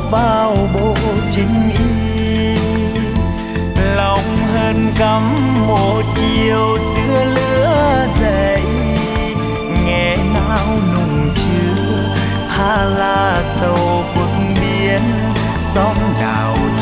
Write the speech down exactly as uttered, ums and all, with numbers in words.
vào bộ chính y. Lòng hơn cắm một chiều xưa lửa dậy, nghe nao nùng chưa tha là sầu cuộc biến xóm đào